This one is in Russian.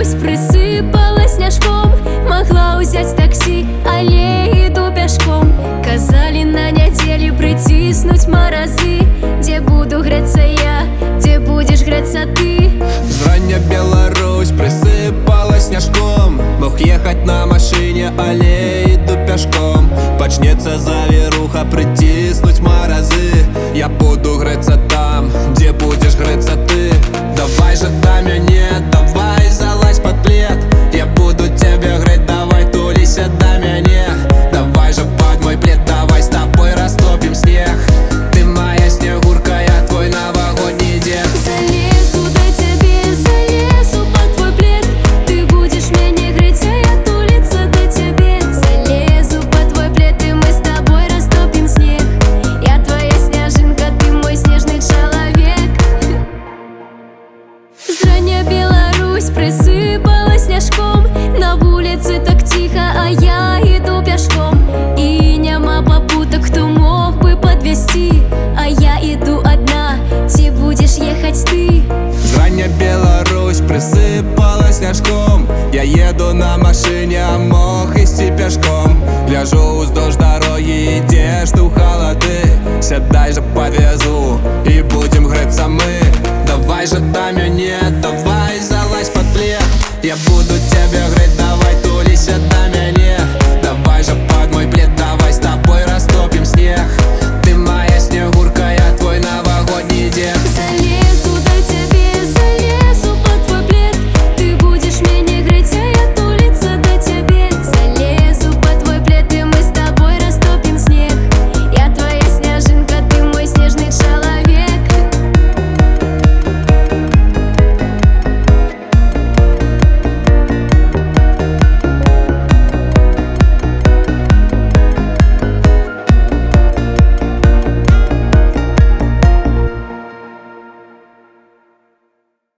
Беларусь присыпала снежком. Могла взять такси, але иду пешком. Казали на неделе притиснуть морозы. Где буду греться я, где будешь греться ты? Зрання Беларусь присыпала снежком. Мог ехать на машине, але иду пешком. Почнется завируха, притиснуть морозы. Я буду греться там, где будешь греться ты. Давай же до меня, давай залазь под плед. Я буду тебя греть, давай тулися до меня. Давай же под мой плед, давай с тобой растопим снег. Ты моя снегурка, я твой новогодний дед. Залезу до тебе, залезу под твой плед. Ты будешь меня греть, а я тулиться до тебе. Залезу под твой плед, и мы с тобой растопим снег. Я твоя снежинка, ты мой снежный человек. Зрання Беларусь присыпала снежком. На улице так тихо, а я иду пешком. И нема попуток, кто мог бы подвести. А я иду одна, где будешь ехать ты? Зрання Беларусь присыпала снежком. Я еду на машине, а мог идти пешком. Гляжу уздовж дороги, идешь ты в холоды. Сядай же подвезу, и будем греться мы. Давай же до меня, давай залазь под плед. Я буду тебя греть.